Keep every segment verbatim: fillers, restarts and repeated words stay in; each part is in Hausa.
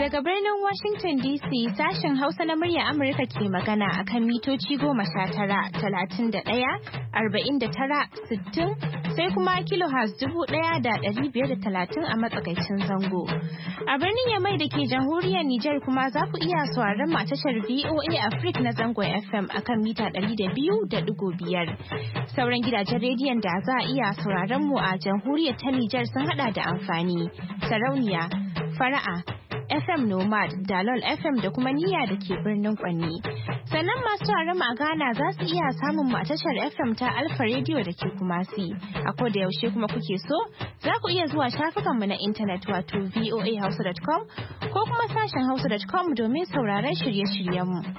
Daga birnin Washington D C sashen Hausa na murya Amurka ke magana akan mitoci goma sha tara, talatin da ɗaya, arba'in da tara, sittin sai kuma kilohertz dubu ɗaya da ɗari biyar da talatin a matsakaicin zango. A birnin Yamai da ke jamhuriyar Nijar kuma za ku iya sauraron mu a tashar V O A Africa na zangon F M akan mita ɗari da biyu da ɗigo biyar. Sauran gidajen rediyon da za a iya sauraron mu a jamhuriyar ta Nijar sun hada da amfani, sarauniya, fara'a, F M Nomad, Dalol F M da kuma Niyya da ke birnin Kwanni. Sannan masu sauraron mu a Ghana za su iya samun mu a tashar F M ta Alpha Radio da ke Kumasi. A koda yaushe kuma kuke so, za ku iya zuwa shafukan mu na intanet wato v o a hausa dot com ko kuma sashen hausa dot com domin sauraron shirye-shiryen mu.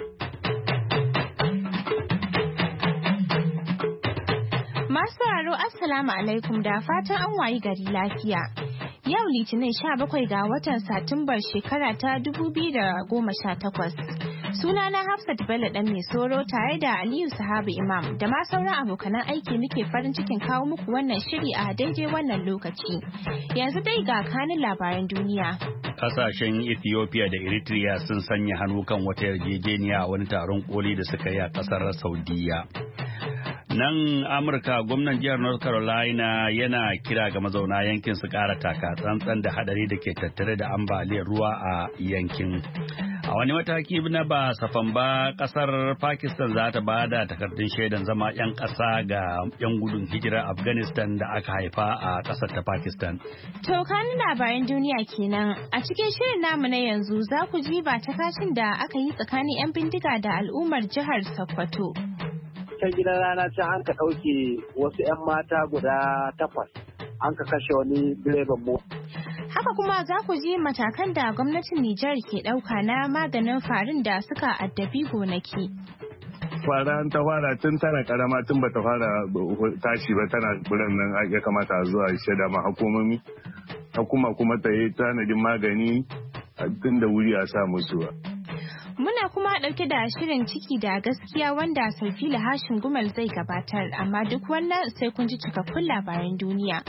Masu sauraro Assalamu alaikum da fatan an wayi gari lafiya. Yau Litinin sha bakwai ga watan Satumbar shekara ta dubu biyu da goma sha takwas. Sunana Hafsat Bello ɗan mai soro tare da Aliyu Sahabu Imam da ma sauran abokanan aiki muke farin cikin kawo muku wannan shiri a daidai wannan lokaci. Yanzu dai ga kanin labaran duniya. Kasashen Ethiopia da Eritrea sun sanya hannu kan wata yarjejeniya a wani taron koli da suka yi a kasar Saudiya. Nan Amurka gwamnan jihar North Carolina yana kira ga mazauna yankin su ƙara taka tsantsan da hadari da ke tattare da ambaliyar ruwa a yankin. A wani mataki na ba safan ba kasar Pakistan za ta bada takardun shaidan zama 'yan ƙasa ga 'yan gudun hijirar Afghanistan da aka haifa a ƙasar ta Pakistan. To kanin labaran duniya kenan a cikin shirin namu na yanzu za ku ji ba ta kashin da aka yi tsakanin 'yan bindiga da al'ummar jihar Sokoto. Ta gidan rana can an ka ɗauke wasu 'yan mata guda takwas an ka kashe wani direban mota. Haka kuma za ku ji matakan da gwamnatin Nijar ke ɗauka na maganin farin da suka addabi gonaki. Fara ta fara tun tana karama tun bata fara tashi ba tana buran nan ya kamata a zuwa shaida ma hukumomi. Hukuma kuma ta yi tanadin magani tun da wuri a sa musu. Muna kuma ɗauke da shirin ciki da gaskiya wanda Sarfila Hashin Gumal zai gabatar, amma duk wannan sai kun ji cikakkun labaran duniya.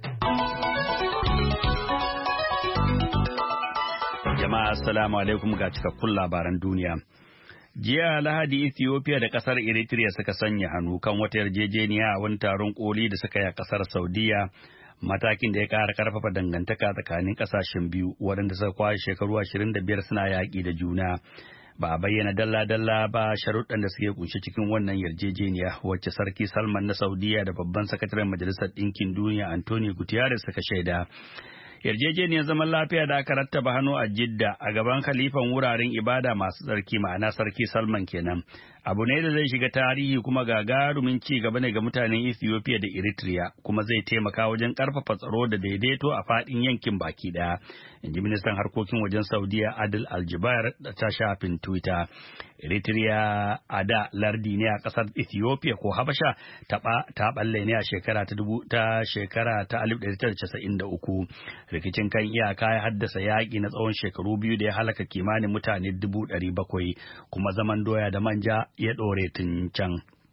Jama'a assalamu alaikum ga cikakkun labaran duniya. Jiya Lahadi Ethiopia da kasar Eritrea suka sanya hannu kan wata yarjejeniya a wani taron koli da suka yi a kasar Saudiya. Matakin da ya ƙara ƙarfafa dangantaka tsakanin ƙasashen biyu waɗanda suka kwashe shekaru ashirin da biyar suna yaƙi da juna. Ba a bayyana dalla-dalla ba sharuɗan da suke kunshe cikin wannan yarjejeniya wacce Sarki Salman na Saudiya da babban sakataren Majalisar Ɗinkin Duniya Antonio Guterres suka shaida. Yarjejeniyar zaman lafiya da aka rattaba hannu a Jidda a gaban khalifan wuraren ibada masu tsarki ma'ana Sarki Salman kenan. Abu ne da zai shiga tarihi kuma gagarumin ci gaba ne ga mutanen Ethiopia da Eritrea kuma zai taimaka wajen karfafa tsaro da daidaito a fadin yankin baki daya, in ji ministan harkokin wajen Saudiya Adil Aljibar da ta shafin Twitter. Eritrea a da lardi ne a kasar Ethiopia ko Habasha ta balle ne a shekara ta dubu ta shekara ta alif ɗari tara da casa'in da uku. Rikicin kan iyaka ya haddasa yaƙi na tsawon shekaru biyu da ya halaka kimanin mutane dubu ɗari bakwai kuma zaman doya da manja ya ɗore tun can.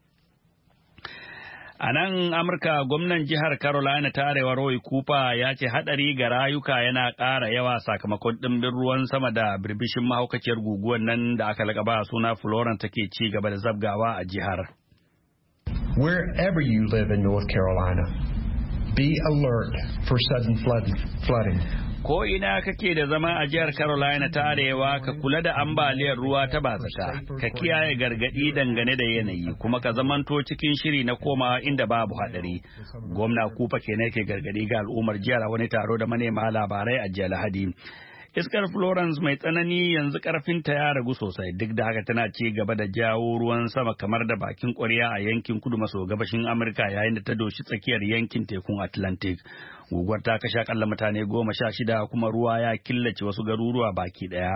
A nan Amurka gwamnan jihar Carolina ta Arewa Roy Cooper ya ce haɗari ga rayuka yana ƙara yawa sakamakon ɗimbin ruwan sama da birbishin mahaukaciyar guguwar nan da aka laƙaba suna Florence take ci gaba da zabgawa a jihar. Wherever you live in North Carolina, be alert for sudden flooding. Ko ina kake da zama a jihar Carolina ta Arewa ka kula da ambaliyar ruwa ta bazata, ka kiyaye gargadi dangane da yanayi kuma ka zamanto cikin shiri na komawa inda babu hadari. Gwamna Cooper kenan ke gargadi ga al'ummar jihar a wani taro da manema labarai a jiya Lahadi. Iskar Florence mai tsanani yanzu karfinta ya ragu sosai duk da haka tana ci gaba da jawo ruwan sama kamar da bakin ƙwarya a yankin kudu maso gabashin Amurka yayin da ta doshi tsakiyar yankin tekun Atlantic. Guguwar ta kashe akalla mutane goma sha shida kuma ruwa ya killace wasu garuruwa baki daya.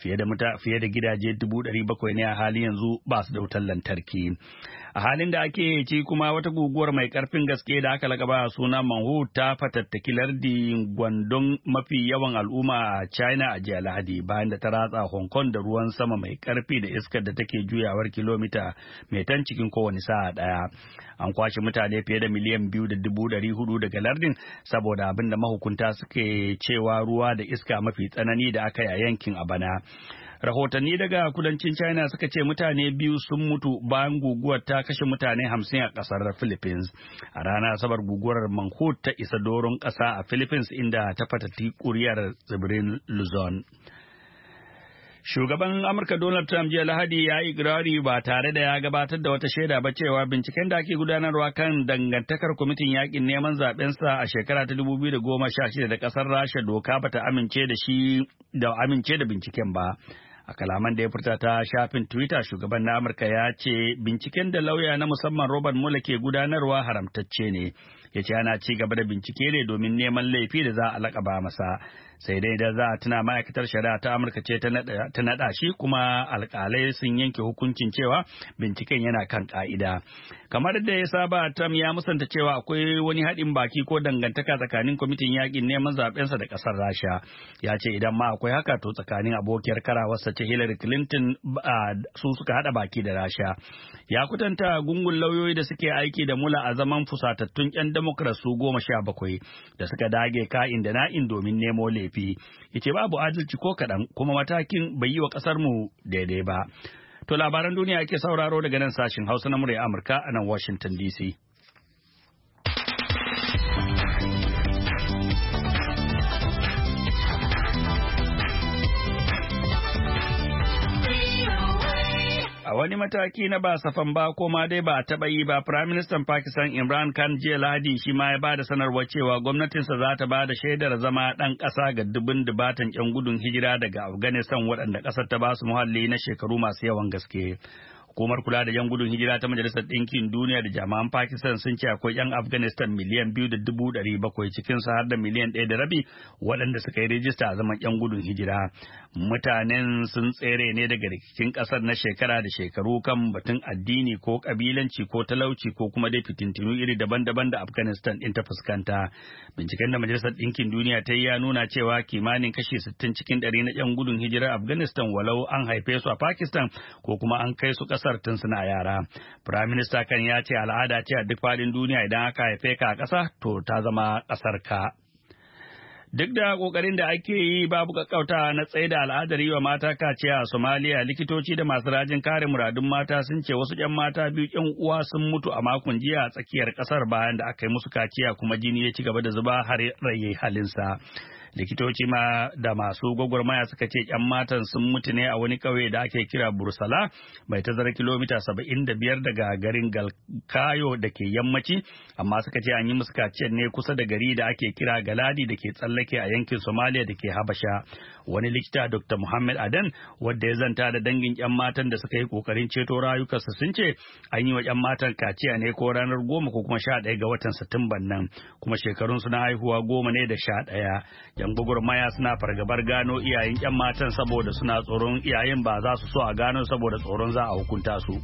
fiye da muta fiye da gidaje dubu ɗari bakwai ne a halin yanzu ba su da wutar lantarki. A halin da ake ci kuma wata guguwar mai karfin gaske da aka lakaba suna Manhu ta fatattaki lardin Guangdong mafi yawan al'umma a China a jiya Lahadi bayan da ta ratsa Hong Kong da ruwan sama mai karfi da iskar da take juyawar kilomita mai tan cikin kowane sa'a daya. An kwashe mutane fiye da miliyan biyu da dubu ɗari hudu daga lardin saboda abin da mahukunta suke cewa ruwa da iska mafi tsanani da aka yi a yankin a bana. Rahotanni daga kudancin China suka ce mutane biyu sun mutu bayan guguwar ta kashe mutane hamsin a ƙasar Philippines. A ranar Asabar guguwar Manhut ta isa doron ƙasa a Philippines inda ta fatati kuriyar tsibirin Luzon. Shugaban Amurka Donald Trump jiya Lahadi ya yi ikirari ba tare da ya gabatar da wata shaida ba cewa binciken da ake gudanarwa kan dangantakar kwamitin yakin neman zabensa a shekara ta dubu biyu da goma sha shida da ƙasar Rasha doka bata amince da shi da amince da binciken ba. A kalaman da ya furta ta shafin Twitter, shugaban na Amurka ya ce binciken da lauya na musamman Robert Mueller ke gudanarwa haramtacce ne. Ya ce ana ci gaba da bincike ne domin neman laifi da za a lakaba masa. Sai dai da za a tuna ma'aikatar shari'a ta Amurka ce ta naɗa shi kuma alƙalai sun yanke hukuncin cewa binciken yana kan ƙa'ida. Kamar da ya saba, Trump ya musanta cewa akwai wani haɗin baki ko dangantaka tsakanin kwamitin yaƙin neman zaɓensa da ƙasar Rasha. Ya ce idan ma akwai haka to tsakanin abokiyar karawarsa ce Hillary Clinton su suka haɗa baki da Rasha. Ya kutanta gungun lauyoyi da suke aiki da Mueller a zaman fusatattun 'yan Democrat su goma sha bakwai da suka dage ka'in da na'in domin nemo laifi. Yace babu adalci ko kaɗan kuma matakin bai yi wa ƙasar mu daidai ba. To labaran duniya ake sauraro daga nan sashin Hausa na murya Amurka a nan Washington D C. A wani mataki na ba safan ba ko ma dai ba a taɓa yi ba, Firaministan Pakistan Imran Khan jiya Lahadi shi ma ya ba da sanarwar cewa gwamnatinsa za ta ba da shaidar zama ɗan ƙasa ga dubun dubatan 'yan gudun hijira daga Afghanistan waɗanda ƙasar ta ba su muhalli na shekaru masu yawan gaske. Hukumar kula da 'yan gudun hijira ta Majalisar Ɗinkin Duniya da jami'an Pakistan sun ce akwai 'yan Afghanistan miliyan biyu da dubu ɗari bakwai cikin su har da miliyan ɗaya da rabi waɗanda suka yi rijista a zaman 'yan gudun hijira. Mutanen sun tsere ne daga rikicin ƙasar na shekara da shekaru kan batun addini ko ƙabilanci ko talauci ko kuma dai fitintinu iri daban-daban da Afghanistan ɗin ta fuskanta. Binciken da Majalisar Ɗinkin Duniya ta yi ya nuna cewa kimanin kashi sittin cikin ɗari na 'yan gudun hijirar Afghanistan walau an haife su a Pakistan ko kuma an kai su ƙasar tun suna yara. Prime Minister kan ya ce al'ada ce a duk faɗin duniya idan aka haife ka a ƙasa to ta zama ƙasar ka. Duk da ƙoƙarin da ake yi babu ƙaƙƙauta na tsaye da al'adar yi wa mata kaciya a Somalia, likitoci da masu rajin kare muradun mata sun ce wasu 'yan mata biyu 'yan uwa sun mutu a makon jiya a tsakiyar ƙasar bayan da aka yi musu kaciya kuma jini ya ci gaba da zuba har raye halinsa. Likitoci ma da masu gwagwarmaya suka ce 'yan matan sun mutu ne a wani ƙauye da ake kira Bursala mai tazara kilomita saba'in da biyar daga garin Galkayo da ke yammaci, amma suka ce an yi musu kaciyar ne kusa da gari da ake kira Galadi da ke tsallake a yankin Somalia da ke Habasha. Wani likita Doctor Muhammad Adan wadda ya zanta da dangin 'yan matan da suka yi kokarin ceto rayukansu sun ce an yi wa 'yan matan kaciya ne ko ranar goma ko kuma sha ɗaya ga watan Satumban nan, kuma shekarun su na haihuwa goma ne da sha ɗaya. 'Yan gwagwarmaya suna fargabar gano iyayen 'yan matan saboda suna tsoron iyayen ba za su so a gano saboda tsoron za a hukunta su.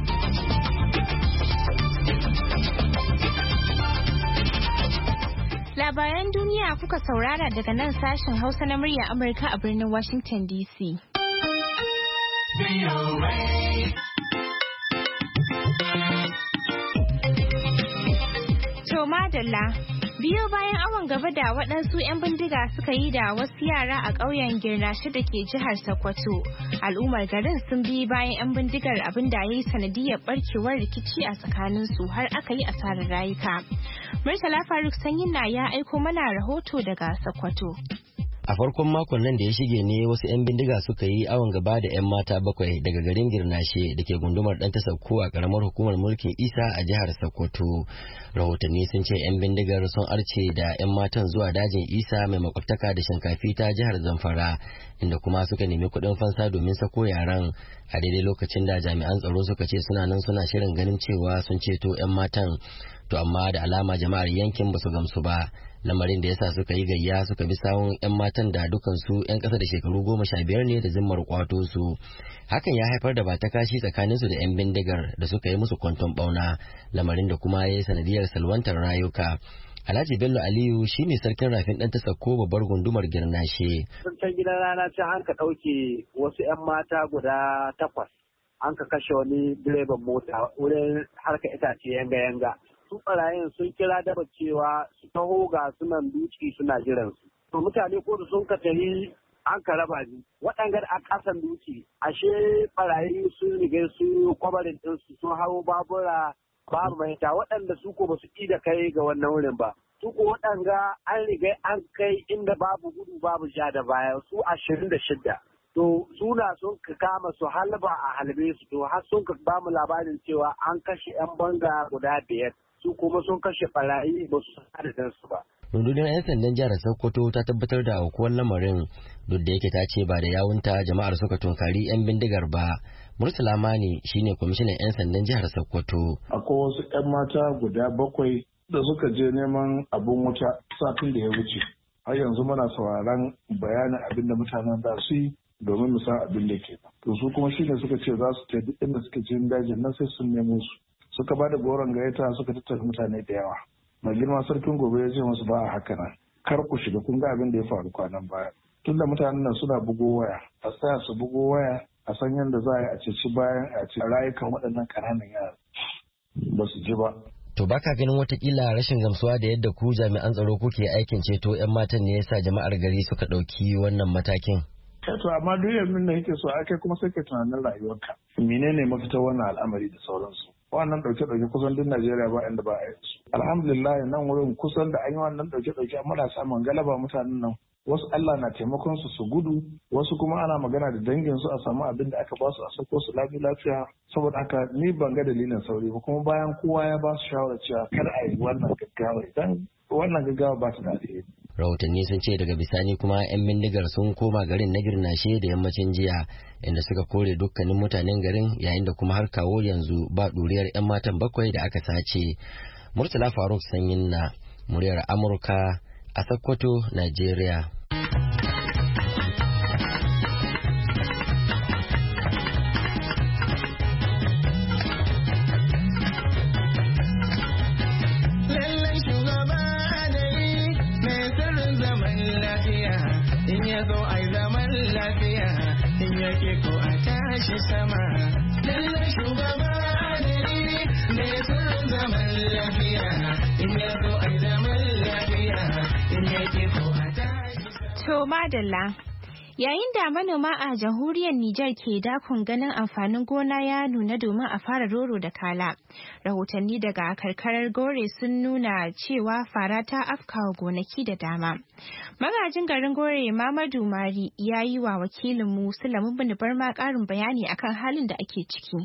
Labaran duniya kuka saurara daga nan sashen Hausa na murya Amurka a birnin Washington D C. To madalla, biyo bayan awon gaba da waɗansu 'yan bindiga suka yi da wasu yara a ƙauyen Girnashi da ke jihar Sokoto, al'ummar garin sun bi bayan 'yan bindigar abin da ya yi sanadiyar barkewar rikici a tsakaninsu har aka yi asarar rayuka. Murtala Faruk Sanyinna ya aiko mana rahoto daga Sokoto. A farkon makon nan da ya shige ne wasu 'yan bindiga suka yi awon gaba da 'yan mata bakwai daga garin Girnashe da ke gundumar ɗan ta Sakko a ƙaramar hukumar mulkin Isa a jihar Sokoto. Rahotanni sun ce 'yan bindigar sun arce da 'yan matan zuwa dajin Isa mai makwabtaka da Shinkafi ta jihar Zamfara, inda kuma suka nemi kuɗin fansa domin sako yaran a daidai lokacin da jami'an tsaro suka ce suna nan suna shirin ganin cewa sun ceto 'yan matan. To amma da alama jama'ar yankin ba su gamsu ba, lamarin da yasa suka yi gayya suka bi sawun 'yan matan da dukansu 'yan ƙasa da shekaru goma sha biyar ne da zimmar kwato su. Hakan ya haifar da bata kashi tsakaninsu da 'yan bindigar da suka yi musu kwanton bauna, lamarin da kuma ya yi sanadiyar salwantar rayuka. Alhaji Bello Aliyu shine sarkin rafin ɗan ta Sakko babbar gundumar Girnashe. Sun can gidan rana can an ka ɗauke wasu 'yan mata guda takwas. An ka kashe wani direban mota wurin harka itace yanga-yanga. Su ɓarayin sun kira daba cewa su taho ga sunan duci suna jiran su. To mutane ko da sun ka tafi an ka raba ni. Waɗanda a ƙasan duci ashe ɓarayi sun riga su kwabarin ɗinsu sun hau babura babu mahita waɗanda su ko ba su ƙi da kai ga wannan wurin ba. Su ko waɗanda an riga an kai inda babu gudu babu ja da baya su ashirin da shidda. To suna sun ka kama su halba a halbe su to har sun ka ba mu labarin cewa an kashe 'yan banga guda biyar. Su kuma sun kashe ɓarayi ba su adadin su ba. Rundunar 'yan sandan jihar Sokoto ta tabbatar da aukuwar lamarin duk da yake ta ce ba da yawunta jama'ar suka tunkari 'yan bindigar ba. Murtala Mani shine kwamishinan 'yan sandan jihar Sokoto. Akwai wasu 'yan mata guda bakwai da suka je neman abin wuta satin da ya wuce. Har yanzu muna sauraron bayanin abin da mutanen da su yi domin mu san abin da ke. To su kuma shine suka ce za su ce duk inda suka je dajin nan sai sun nemo su. Suka ba da goron gayyata suka tattara mutane da yawa. Mai girma sarkin gobe ya ce musu ba a haka nan. Kar ku shiga kun ga abin da ya faru kwanan baya. Tunda mutanen nan suna bugo waya, a tsaya su bugo waya a san yadda za a yi a ceci bayan a ci rayukan waɗannan ƙananan yara ba su ji ba. To baka ganin watakila rashin gamsuwa da yadda ku jami'an tsaro kuke aikin ceto 'yan matan ne yasa jama'ar gari suka ɗauki wannan matakin? To amma duk yanzu da yake so akai kuma sai ka tunanin rayuwarka. Menene mafitar wannan al'amari da sauransu? Wannan ɗauke-ɗauke kusan duk Najeriya ba inda ba a yi su. Alhamdulillah nan wurin kusan da an yi wannan ɗauke-ɗauke muna samun galaba mutanen nan. Wasu Allah na taimakon su su gudu, wasu kuma ana magana da dangin su a samu abin da aka ba su a sako su lafiya lafiya. Saboda haka ni ban ga dalilin sauri ba kuma bayan kowa ya ba su shawara cewa kar a yi wannan gaggawa idan wannan gaggawa ba ta da alheri. Rahotanni sun ce daga bisani kuma 'yan bindigar sun koma garin na Girnashe da yammacin jiya inda suka kore dukkanin mutanen garin yayin da kuma har kawo yanzu ba ɗuriyar 'yan matan bakwai da aka sace. Murtala Faruk Sanyin na muryar Amurka a Sokoto, Najeriya. Sama, lallai shugaba adali ne sirrin zaman lafiya, in ya zo ai zaman lafiya, in ya ke ko a tashi. To madalla, yayin da manoma a jamhuriyar Nijar ke dakon ganin amfanin gona ya nuna domin a fara roro da kala. Rahotanni daga karkarar Gore sun nuna cewa fara ta afkawa gonaki da dama. Magajin garin Gore Mamadu Mari ya yi wa wakilinmu Sulaiman bin Barma ƙarin bayani akan halin da ake ciki.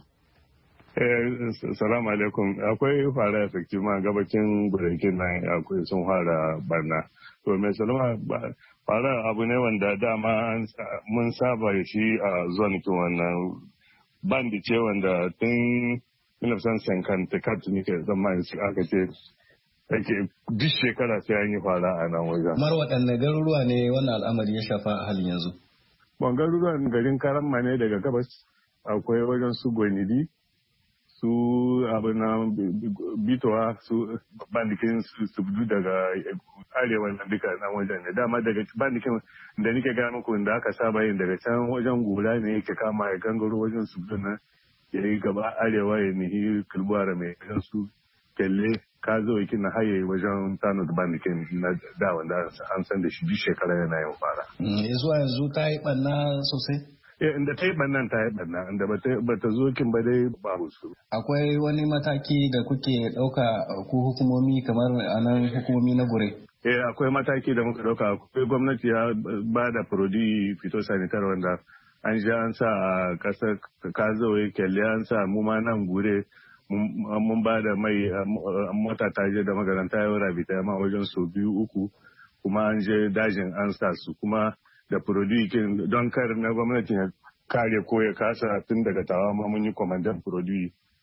Salamu alaikum. Akwai fara saki ma gabacin gonakin nan akwai sun fara barna. To mai salama fara abu ne wanda dama mun saba shi a zonikin wannan bandi ce wanda tun mil november kat nike zama aka ce ake duk shekara sai an yi fara a nan wajen. Mar waɗanne garuruwa ne wannan al'amari ya shafa a halin yanzu? Ban garuruwan garin Karamma ne daga gabas akwai wajen su Gwanidi su abin na bitowa su bandikin su daga arewa na duka nan wajen ne dama daga bandikin da nike gaya muku da aka saba yin daga can wajen gora ne yake kama ya gangaro wajen su na ya yi gaba arewa ya nihi kulbuwara mai wajen su kelle ka zo yakin na haye wajen tano da bandikin na da wanda an san da shi duk shekara yana yin fara. Zuwa yanzu ta yi ɓanna sosai? Inda ta yi ɓannan ta yi ɓanna, inda ba ta zo kin ba dai babu su. Akwai wani mataki da kuke ɗauka ku hukumomi kamar a nan hukumomi na Gure? Eh akwai mataki da muka ɗauka. Akwai gwamnati ya ba da produit phytosanitary wanda an ji an sa a ƙasar Kazawe kyalle an sa mu ma nan Gure mun ba da mai mota ta je da magaranta yau rabita ma wajen sau biyu uku kuma an je dajin an sa su kuma da produit don kar na gwamnatin ya kare ko ya kasa tun daga tawa ma mun yi kwamandan produit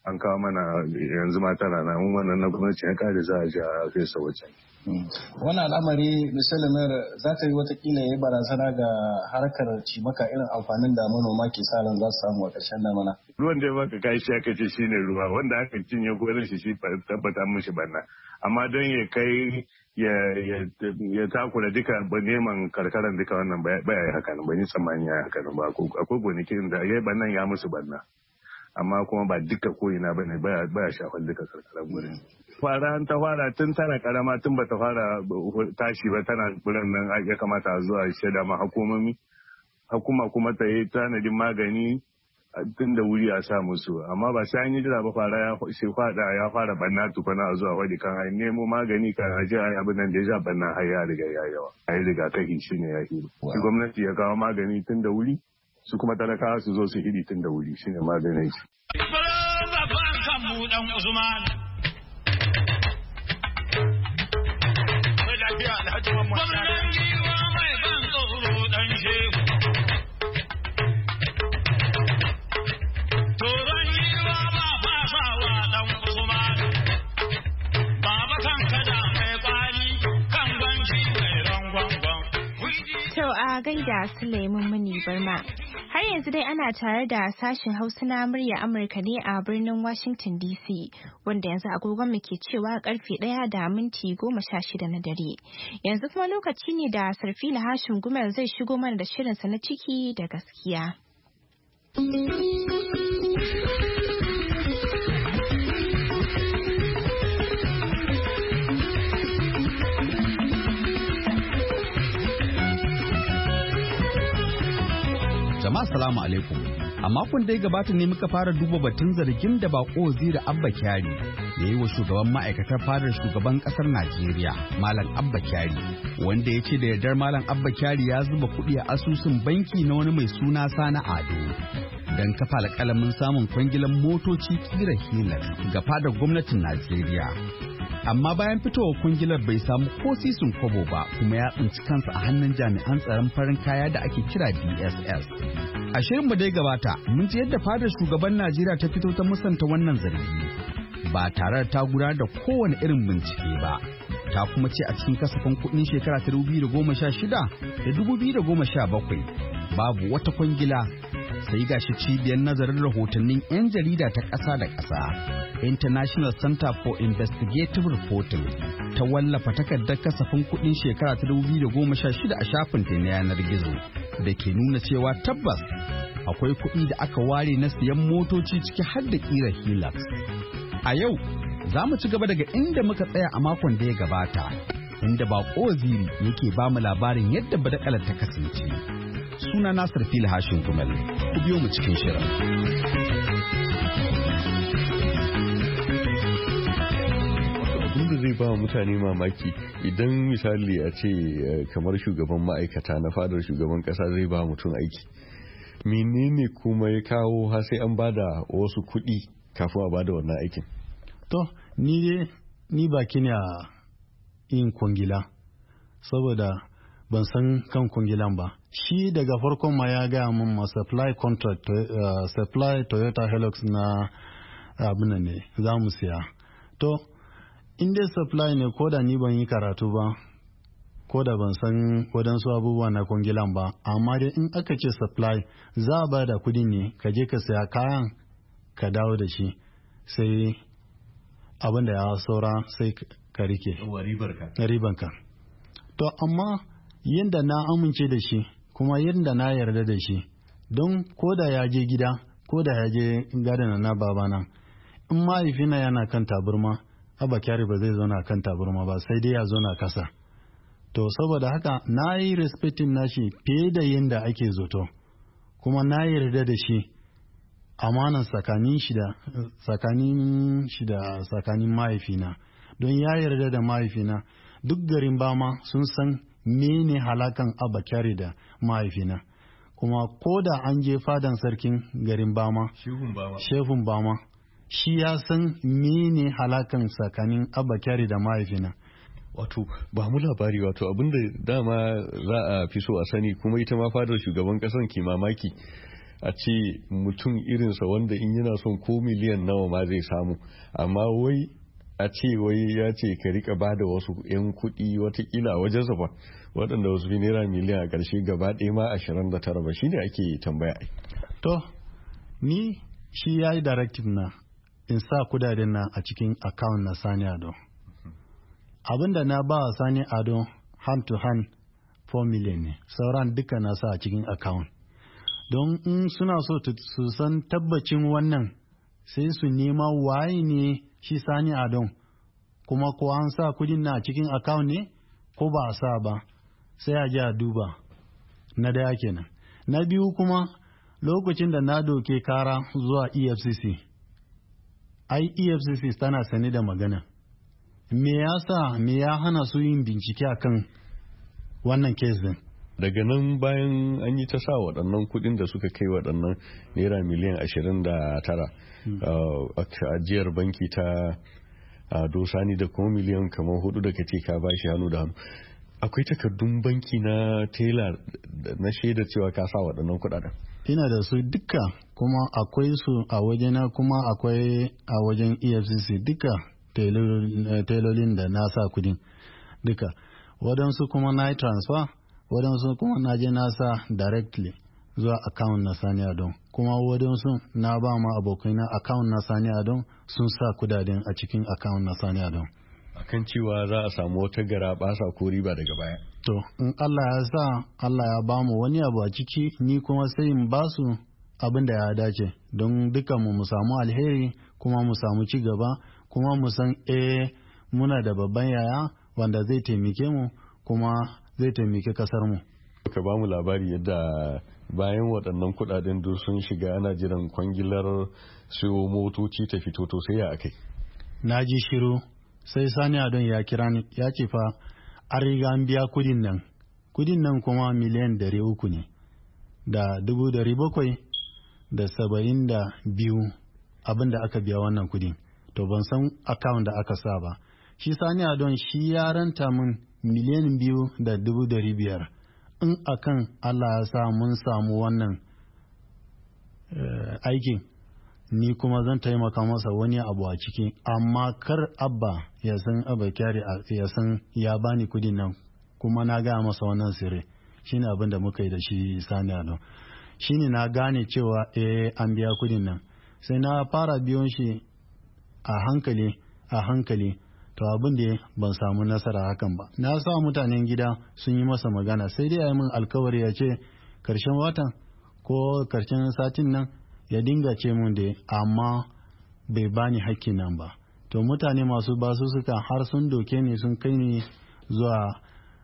an kawo mana yanzu ma tana na mun wannan na gwamnati ya kare za a ji a kai sa wajen. Wannan al'amari misali mayar za ta yi watakila ya yi barazana ga harkar cimaka irin amfanin da manoma ke sa ran za su samu a ƙarshen damana. Ruwan da ya baka kai shi aka ce shine ruwa wanda aka cinye gonar shi shi tabbata mishi banna amma don ya kai ya takura duka neman karkaran duka wannan baya yi haka nan ba ni tsammani ya haka nan ba akwai gonakin da ya bannan ya musu banna amma kuma ba duka ko'ina ba ne baya shafar duka karkaran gurin. Fara ta fara tun tana karama tun bata fara tashi ba tana gurin nan ya kamata a zuwa shaida ma hukumomi hukuma kuma ta yi tanadin magani tun da wuri a sa musu amma ba sai an yi jira ba fara ya shi fada ya fara banna tukuna a zuwa wadi kan ai nemo magani kan aje ai abin nan da ya banna har ya riga ya yawa ai riga kai shine ya hiri gwamnati ya kawo magani tun da wuri su kuma talakawa su zo su hidi tun da wuri shine maganin shi. A gaida Sulaiman Muni Barma. Har yanzu dai ana tare da sashen Hausa na murya Amurka ne a birnin Washington D C, wanda yanzu agogon mu ke cewa karfe ɗaya da minti goma sha shida na dare. Yanzu kuma lokaci ne da Sarfila Hashim Gumel zai shigo mana da shirinsa na ciki da gaskiya. Jama'a salamu alaikum. A makon da ya gabata ne muka fara duba batun zargin da bako waziri Abba Kyari ya yi wa shugaban ma'aikatar fadar shugaban kasar Najeriya, Malam Abba Kyari, wanda ya ce da yardar Malam Abba Kyari ya zuba kuɗi a asusun banki na wani mai suna Sani Ado don kafa alƙalamin samun kwangilan motoci kira Hilux ga fadar gwamnatin Najeriya. Amma bayan fitowar kungilar bai samu ko sisin kwabo ba kuma ya tsinci kansa a hannun jami'an tsaron farin kaya da ake kira D S S. A shirinmu da ya gabata mun ji yadda fadar shugaban Najeriya ta fito ta musanta wannan zargi ba tare da ta gudanar da kowane irin bincike ba. Ta kuma ce a cikin kasafin kuɗin shekara ta dubu biyu da goma sha shida da dubu biyu da goma sha bakwai babu wata kwangila. Sai gashi cibiyar nazarin rahotannin 'yan jarida ta ƙasa da ƙasa International Center for Investigative Reporting ta wallafa takardar kasafin kuɗin shekara ta dubu biyu da goma sha shida a shafin ta na yanar gizo da ke nuna cewa tabbas akwai kuɗi da aka ware na siyan motoci ciki har da ƙira Hilux. A yau za mu ci gaba daga inda muka tsaya a makon da ya gabata inda bako waziri yake ba mu labarin yadda badakalar ta kasance. Suna Nasir Fili Hashin Gumel, ku biyo mu cikin shirin. Abin da zai ba mutane mamaki idan misali a ce kamar shugaban ma'aikata na fadar shugaban kasa zai ba mutum aiki. Menene kuma ya kawo har sai an bada wasu kuɗi kafin a bada wannan aikin? To, ni dai ni baki ne a yin kwangila, saboda ban san kan kwangilan ba. Shi daga farkon ma ya gaya min ma supply contract uh, supply Toyota Hilux na abin ne za mu siya. To, in dai supply ne ko da ni ban yi karatu ba, ko da ban san wadansu abubuwa na kwangilan ba, amma dai in aka ce supply za a ba da kudi ne ka je ka siya kayan ka dawo da shi sai abin da ya saura sai ka rike ribanka. To, amma yadda na amince da shi kuma yadda na yarda da shi don ko da ya je gida ko da ya je gadana na babana in mahaifina yana kan taburma Abba Kyari ba zai zauna kan taburma ba sai dai ya zauna kasa. To saboda haka na yi respectin nashi fiye da yadda ake zato kuma na yarda da shi amanan tsakanin shi da tsakanin shi da tsakanin mahaifina don ya yarda da mahaifina duk garin Bama sun san mene halakan Abba Kyari da mahaifina kuma ko da an je fadan sarkin garin Bama shehun Bama shi ya san mene halakan tsakanin Abba Kyari da mahaifina. Wato ba mu labari wato abinda dama za a fi so a sani kuma ita ma fadar shugaban kasan ke mamaki a ce mutum irinsa wanda in yana son ko miliyan nawa ma zai samu, amma wai a ce wai ya ce ka rika ba da wasu 'yan kuɗi watakila wajensa fa waɗanda wasu fi naira miliyan a ƙarshe gaba ɗaya ma ashirin da tara ba shine ake tambaya. To ni shi ya yi directive na in sa kudaden na a cikin account na Sani Ado. Abinda na ba wa Sani Ado hand to hand four million ne, sauran duka na sa a cikin account. Don in suna so su san tabbacin wannan sai su nema waye ne shi Sani Ado, kuma ko an sa kudin na cikin account ne ko ba a sa ba, sai a ji a duba. Na daya kenan. Na biyu kuma lokacin da na doke kara zuwa E F C C, ai E F C C tana sane da magana. Me yasa me ya hana su yin bincike akan wannan kes din? Daga nan bayan an yi ta sa waɗannan kuɗin da suka kai waɗannan naira miliyan ashirin da tara a ajiyar banki ta Dosani da kuma miliyan kamar hudu da kace ka bashi hannu da hannu, akwai takardun banki na tela na shaidar cewa ka sa waɗannan kuɗaɗen? Ina da su duka, kuma akwai su a wajena, kuma akwai a wajen E F C C duka telolin da na sa kudin duka. Waɗansu kuma na yi transfer, waɗansu kuma na je na sa directly zuwa account na Sani Ado, kuma waɗansu na ba ma abokai na account na Sani Ado sun sa kudaden a cikin account na Sani Ado. Akan cewa za a samu wata gara basa ko riba daga baya. To in Allah ya sa Allah ya ba mu wani abu a ciki, ni kuma sai in ba su abin da ya dace don dukanmu mu samu alheri, kuma mu samu ci gaba, kuma mu san eh muna da babban yaya wanda zai taimake mu kuma zai taimake kasar mu. Ka ba mu labari yadda bayan waɗannan kuɗaɗen duk sun shiga ana jiran kwangilar siyo motoci ta fito, to sai ya akai? Na ji shiru, sai Sani Adon ya kira ni ya ce fa an riga an biya kudin nan. Kudin nan kuma miliyan dari uku ne da dubu dari bakwai da saba'in da biyu abin da aka biya wannan kudin. To ban san account da aka sa ba. Shi Sani Adon shi ya ranta min miliyan biyu da dubu dari biyar. In akan Allah ya sa mun samu wannan uh, aikin, ni kuma zan taimaka masa wani abu a ciki, amma kar abba ya san abba kyari ya san ya bani kudin nan, kuma na gaya masa wannan sirri. Shine abin da muka yi da shi Sani Ado. Shine na gane cewa eh an biya kudin nan, sai na fara biyon shi a hankali a hankali. To abin da ban samu nasara hakan ba. Na sa mutanen gida sun yi masa magana, sai dai ya min alkawari ya ce karshen watan ko karshen satin nan ya dinga ce mun da, amma bai bani hakki nan ba. To mutane masu basu suka har sun doke ni sun kai ni zuwa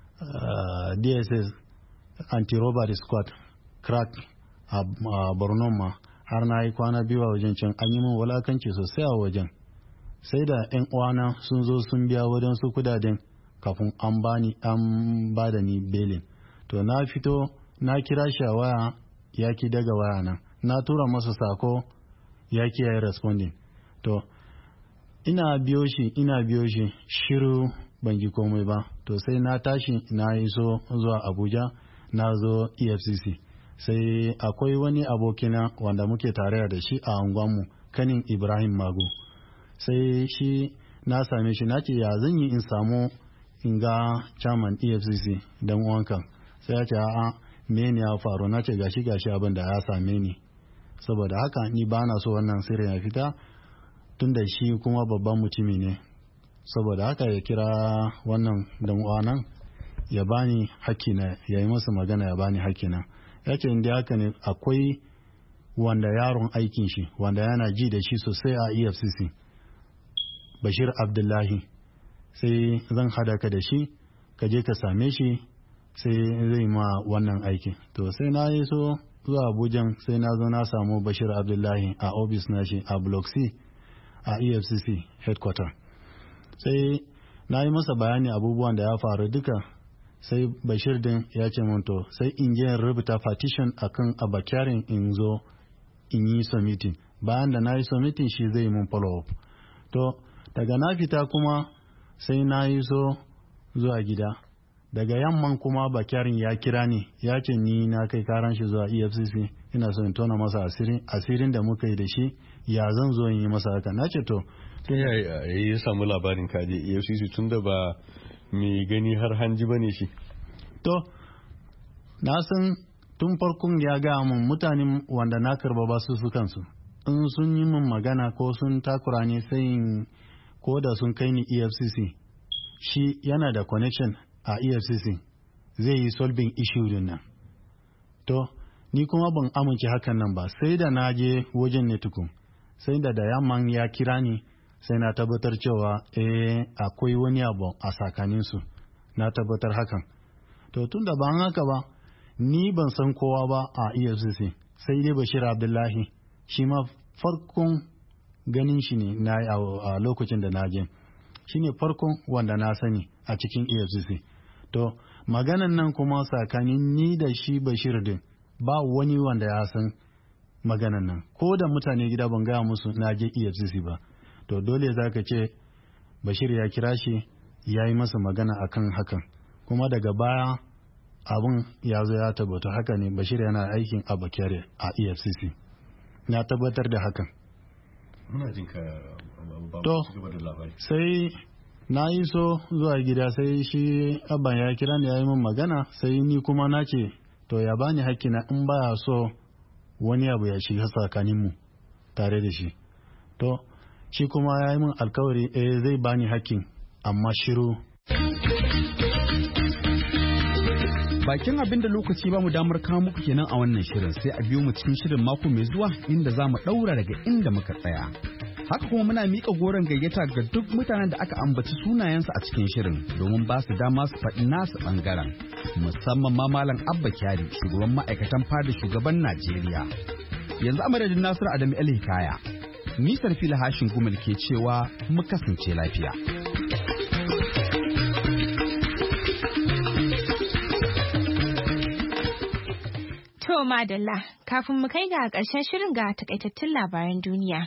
uh, D S S anti-robbery squad crack a uh, Borno ma, har na yi kwana biyu a wajen can, an yi min walakanci sosai a wajen. Sai da 'yan uwana sun zo sun biya wadansu kudaden kafin an bani an ba da ni belin. To na fito na kira shi a waya ya ki daga waya nan, na tura masa sako ya ki ya yi responding. To ina biyo shi ina biyo shi shiru ban ji komai ba. To sai na tashi na iso zuwa Abuja, na zo E F C C. Sai akwai wani abokina wanda muke tare da shi a unguwanmu, kanin Ibrahim Magu. Sai shi na same shi na ce ya zan yi in samu in ga chairman E F C C dan uwanka. Sai ya ce a'a me ne ya faru? Na ce gashi gashi abin da ya same ni, saboda haka ni ba na so wannan sirri ya fita, tunda shi kuma babban mutumi ne. Saboda haka ya kira wannan dan uwanan ya bani hakkina, ya yi masa magana ya bani hakkina. Ya ce inda haka ne akwai wanda yaron aikin shi wanda yana ji da shi sosai a E F C C, Bashir Abdullahi, sai zan hada ka da shi ka je ka same shi sai zai ma wannan aiki. To sai na yi so zuwa Abuja, sai na zo na samu Bashir Abdullahi a office na shi a Block C a E F C C headquarter. Sai na yi masa bayani abubuwan da ya faru duka. Sai Bashir din ya ce mun to sai in je rubuta petition akan Abakyarin in zo in yi submitting. Bayan da na yi submitting shi zai mun follow up. To daga na fita kuma sai na yi so zuwa gida. daga yamman kuma Bakiyarin ya kira ni ya ce ni na kai karan shi zuwa E F C C ina so in tona masa asirin asirin da muka yi da shi ya zan zo in yi masa haka na ce to ya ya samu labarin kaje E F C C tunda ba mai gani har hanji bane shi to na san tun farkon ya ga mun mutanen wanda na karba ba su su kansu in sun yi min magana ko sun takura ne sai ko da sun kai ni E F C C shi yana da connection a E F C C zai yi solving issue din nan to ni kuma ban amince hakan nan ba sai da na je wajen ne tukun sai da da yamman ya kira ni sai na tabbatar cewa eh akwai wani abu a tsakaninsu na tabbatar hakan to tun da ban haka ba ni ban san kowa ba a E F C C sai dai Bashir Abdullahi shi ma farkon ganin shi ne na a lokacin da na je shi ne farkon wanda na sani a cikin E F C C to maganan nan kuma tsakanin ni da shi Bashir din ba wani wanda ya san maganan nan ko da mutane gida ban gaya musu na je E F C C ba to dole za ka ce Bashir ya kira shi ya yi masa magana akan hakan kuma daga baya abun ya zo ya tabbata haka ne Bashir yana aikin a Bakere a E F C C na tabbatar da hakan muna jin ka to sai na yi so zuwa gida sai shi abban ya kira ni ya yi min magana sai ni kuma na ce to ya bani hakkina in baya so wani abu ya shiga tsakaninmu tare da shi to shi kuma ya yi min alkawari eh zai bani hakkin amma shiru bakin abin da lokaci ba mu damar kawo muku kenan a wannan shirin sai a biyo mu cikin shirin mako mai zuwa inda za mu ɗaura daga inda muka tsaya haka kuma muna miƙa goron gayyata ga duk mutanen da aka ambaci sunayensu a cikin shirin domin ba su dama su faɗi nasu ɓangaren musamman ma malam Abba Kyari shugaban ma'aikatan fada shugaban Najeriya yanzu a madadin Nasiru Adamu El Hikaya nisar fila hashin gumal ke cewa mu kasance lafiya. To madalla kafin mu kai ga ƙarshen shirin ga takaitattun labaran duniya.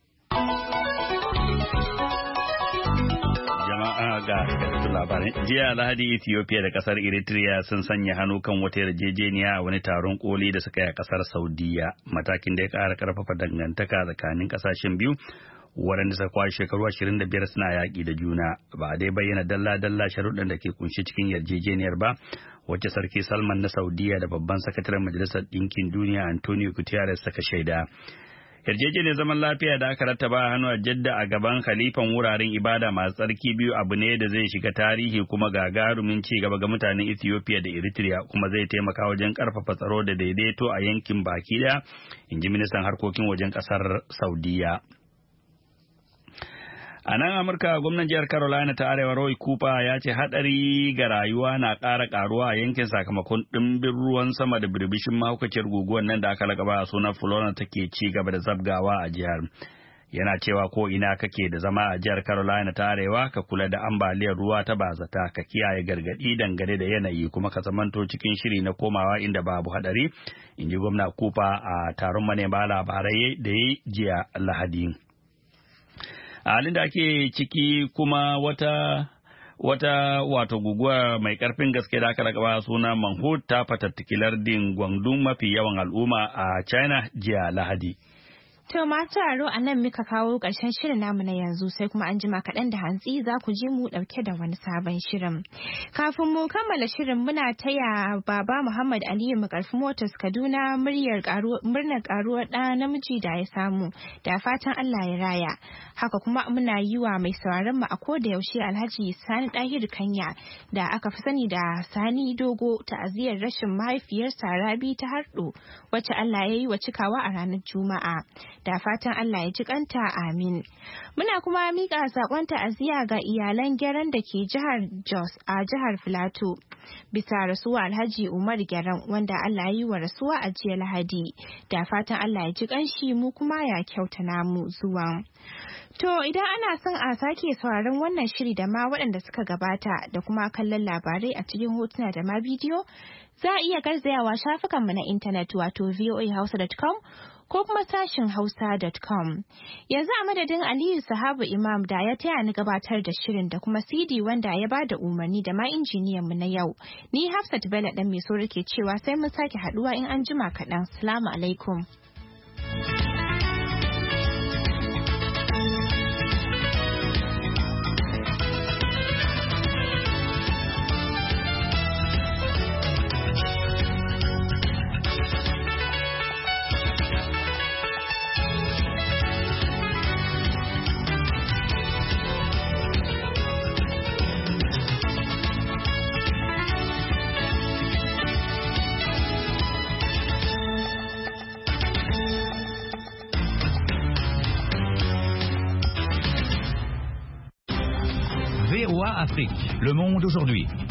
Jama'a ga takaitattun labaran. Jiya Lahadi Ethiopia da kasar Eritrea sun sanya hannu kan wata yarjejeniya a wani taron koli da suka yi a kasar Saudiya. Matakin da ya ƙara ƙarfafa dangantaka tsakanin ƙasashen biyu waɗanda suka kwashe shekaru ashirin da biyar suna yaƙi da juna. Ba a dai bayyana dalla-dalla sharuɗan da ke kunshi cikin yarjejeniyar ba. Wacce Sarki Salman na Saudiya da babban sakataren Majalisar Ɗinkin Duniya Antonio Guterres suka shaida. Yarjejeniyar zaman lafiya da aka rattaba hannu a Jadda a gaban khalifan wuraren ibada masu tsarki biyu abu ne da zai shiga tarihi kuma gagarumin ci gaba ga mutanen Ethiopia da Eritrea kuma zai taimaka wajen karfafa tsaro da daidaito a yankin baki daya, inji ministan harkokin wajen kasar Saudiya. A nan Amurka gwamnan jihar Carolina ta Arewa Roy Cooper ya ce hadari ga rayuwa na ƙara ƙaruwa a yankin sakamakon ɗimbin ruwan sama da birbishin mahaukaciyar guguwar nan da aka lakaba a sunan Florida take ci gaba da zabgawa a jihar. Yana cewa ko ina kake da zama a jihar Carolina ta Arewa ka kula da ambaliyar ruwa ta bazata ka kiyaye gargaɗi dangane da yanayi kuma ka zamanto cikin shiri na komawa inda babu hadari, in ji gwamna Cooper a taron manema labarai da ya jiya Lahadi. A halin da ake ciki kuma wata wata wato guguwa mai karfin gaske da aka rakaba suna Manhut ta fatattaki lardin Guangdong mafi yawan al'umma a China jiya Lahadi. To masu taro a nan muka kawo ƙarshen shirin namu na yanzu sai kuma an jima kaɗan da hantsi za ku ji mu ɗauke da wani sabon shirin. Kafin mu kammala shirin muna taya Baba Muhammad Aliyu Makarfi Motors Kaduna muryar murnar ƙaruwar ɗa namiji da ya samu da fatan Allah ya raya. Haka kuma muna yi wa mai sauraron mu a koda yaushe Alhaji Sani Ɗahir Kanya da aka fi sani da Sani Dogo ta'aziyar rashin mahaifiyarsa Rabi ta Harɗo wacce Allah ya yi wa cikawa a ranar Juma'a. Da fatan Allah ya ji kanta amin. Muna kuma mika sakon ta'aziyya ga iyalan Gyaran da ke jihar Jos a jihar Filato bisa rasuwa Alhaji Umar Gyaran wanda Allah ya yi wa rasuwa a jiya Lahadi. Da fatan Allah ya ji kanshi mu kuma ya kyauta namu zuwa. To idan ana son a sake sauraron wannan shiri da ma waɗanda suka gabata da kuma kallon labarai a cikin hotuna da ma bidiyo za a iya garzayawa shafukanmu na intanet wato voa hausa dot com ko kuma sashin hausa dot com. Yanzu a madadin Aliyu Sahabu Imam da ya taya ni gabatar da shirin da kuma C D wanda ya bada umarni da ma injiniyan mu na yau. Ni Hafsat Bello dan mai so ke cewa sai mun sake haduwa in an jima kaɗan. Assalamu alaikum. V O A Afrique, le monde aujourd'hui.